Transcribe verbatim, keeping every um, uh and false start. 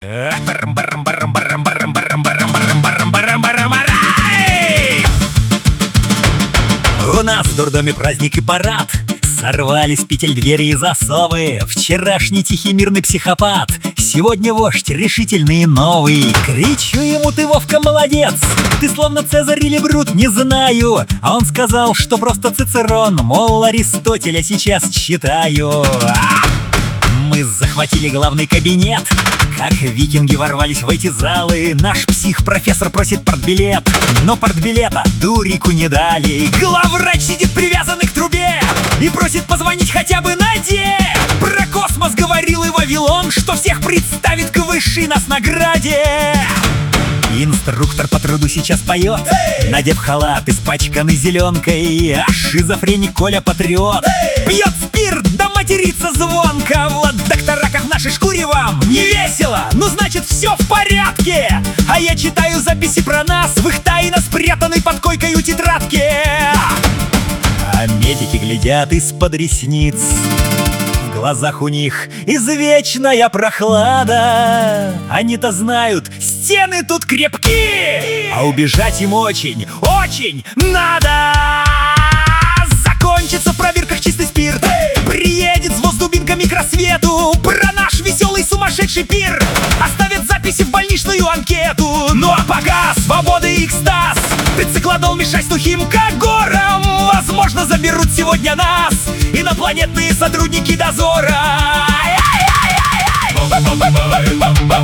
У нас в дурдоме праздник и парад. Сорвали с петель двери и засовы. Вчерашний тихий мирный психопат, сегодня вождь решительный и новый. Кричу ему: ты, Вовка, молодец, ты словно Цезарь или Брут, не знаю. А он сказал, что просто Цицерон, мол, Аристотеля сейчас читаю. Мы захватили главный кабинет, как викинги ворвались в эти залы. Наш псих-профессор просит портбилет, но портбилета дурику не дали. Главврач сидит привязанный к трубе и просит позвонить хотя бы Наде. Про космос говорил и Вавилон, что всех представит к высшей нас награде. Инструктор по труду сейчас поет, надев халат, испачканный зеленкой. А шизофреник Коля патриот пьет спирт, да матерится звонко. Вот доктора, как в нашей шкуре, вам не весело? Ну значит все в порядке. А я читаю записи про нас в их тайно спрятанной под койкой тетрадке. А медики глядят из-под ресниц, в глазах у них извечная прохлада. Они-то знают, стены тут крепки, а убежать им очень, очень надо. Закончится в пробирках чистый спирт, приедет взвоз дубинками к рассвету. Про наш веселый сумасшедший пир оставят записи в больничную анкету. Ну а пока свобода и экстаз, ты циклодол мешай с тухим когором. Возможно, заберут сегодня нас инопланетные сотрудники дозора.